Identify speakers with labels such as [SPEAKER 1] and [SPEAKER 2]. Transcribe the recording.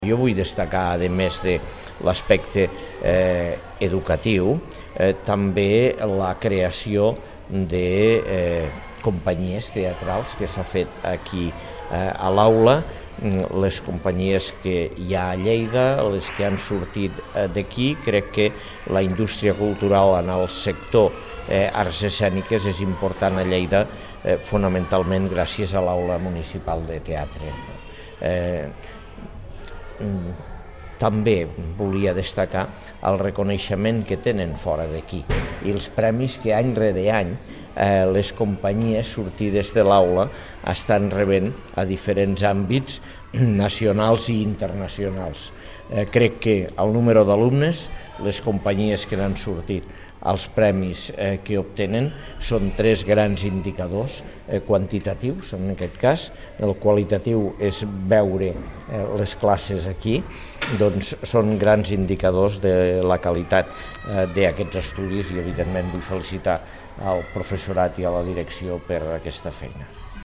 [SPEAKER 1] Jo vull destacar, a més de l'aspecte educatiu, també la creació de companyies teatrals que s'ha fet aquí a l'aula, les companyies que hi ha a Lleida, les que han sortit d'aquí. Crec que la indústria cultural en el sector arts escèniques és important a Lleida, fonamentalment gràcies a l'Aula Municipal de Teatre. També volia destacar el reconeixement que tenen fora d'aquí i els premis que any rere any les companyies sortides de l'aula estan rebent a diferents àmbits nacionals i internacionals. Crec que el número d'alumnes, les companyies que n'han sortit, els premis que obtenen són tres grans indicadors quantitatius, en aquest cas. El qualitatiu és veure les classes aquí, doncs són grans indicadors de la qualitat d'aquests estudis i evidentment vull felicitar al professorat i a la direcció per aquesta feina.